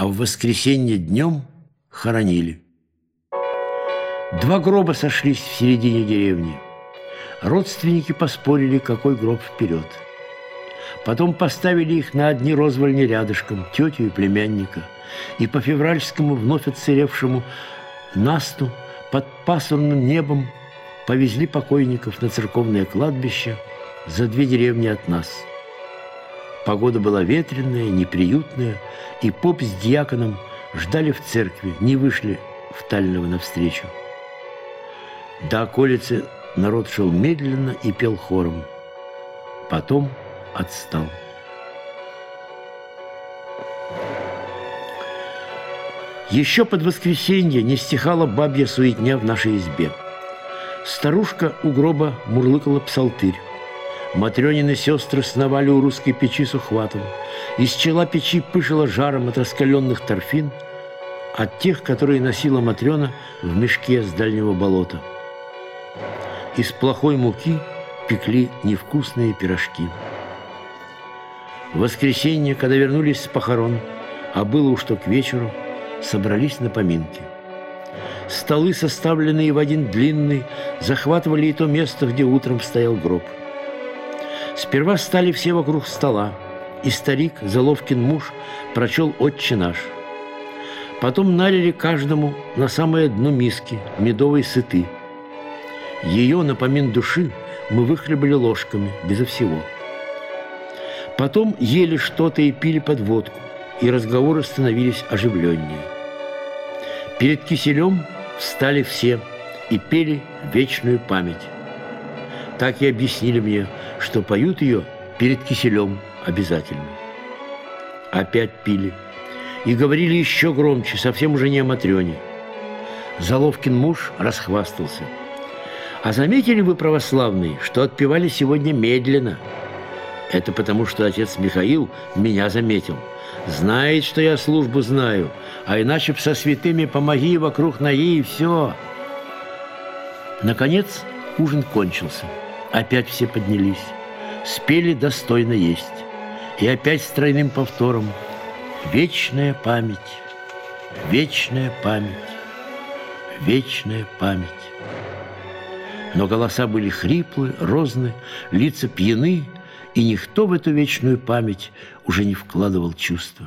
а в воскресенье днем хоронили. 2 гроба сошлись в середине деревни. Родственники поспорили, какой гроб вперед. Потом поставили их на одни розвальни рядышком, тетю и племянника, и по февральскому вновь отсыревшему насту под пасмурным небом повезли покойников на церковное кладбище за 2 деревни от нас. Погода была ветреная, неприютная, и поп с диаконом ждали в церкви, не вышли в Тального навстречу. До околицы народ шел медленно и пел хором. Потом отстал. Еще под воскресенье не стихала бабья суетня в нашей избе. Старушка у гроба мурлыкала псалтырь. Матрёнины сестры сновали у русской печи с ухватом. Из чела печи пышило жаром от раскаленных торфин, от тех, которые носила Матрёна в мешке с дальнего болота. Из плохой муки пекли невкусные пирожки. В воскресенье, когда вернулись с похорон, а было уж то к вечеру, собрались на поминки. Столы, составленные в один длинный, захватывали и то место, где утром стоял гроб. Сперва стали все вокруг стола, и старик, Заловкин муж, прочел «Отче наш». Потом налили каждому на самое дно миски медовой сыты. Ее, напомин души, мы выхлебали ложками, безо всего. Потом ели что-то и пили под водку, и разговоры становились оживленнее. Перед киселем встали все и пели «Вечную память». Так и объяснили мне, что поют ее перед киселем обязательно. Опять пили. И говорили еще громче, совсем уже не о Матрёне. Заловкин муж расхвастался. А заметили вы, православные, что отпевали сегодня медленно? Это потому, что отец Михаил меня заметил. Знает, что я службу знаю, а иначе б со святыми помоги вокруг ноги и все. Наконец ужин кончился. Опять все поднялись. Спели достойно есть. И опять с тройным повтором: «Вечная память, вечная память, вечная память». Но голоса были хриплы, розны, лица пьяны, и никто в эту вечную память уже не вкладывал чувства.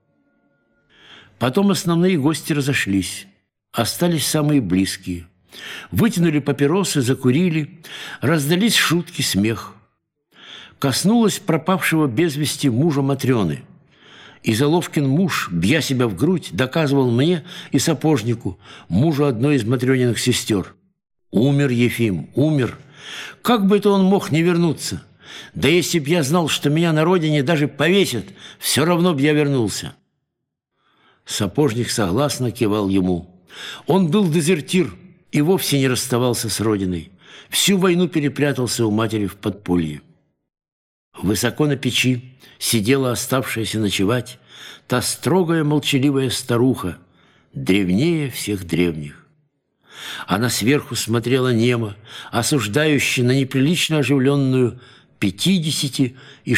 Потом основные гости разошлись. Остались самые близкие. Вытянули папиросы, закурили, раздались шутки, смех. Коснулась пропавшего без вести мужа Матрёны. И Заловкин муж, бья себя в грудь, доказывал мне и сапожнику, мужу одной из Матрёниных сестер: «Умер Ефим, умер. Как бы это он мог не вернуться? Да если б я знал, что меня на родине даже повесят, все равно б я вернулся». Сапожник согласно кивал ему. Он был дезертир и вовсе не расставался с родиной. Всю войну перепрятался у матери в подполье. Высоко на печи сидела оставшаяся ночевать та строгая молчаливая старуха, древнее всех древних. Она сверху смотрела немо, осуждающе на неприлично оживленную 50- и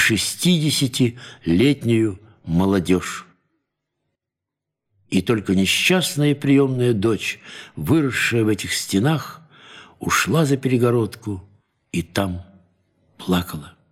60-летнюю молодежь. И только несчастная приемная дочь, выросшая в этих стенах, ушла за перегородку и там плакала.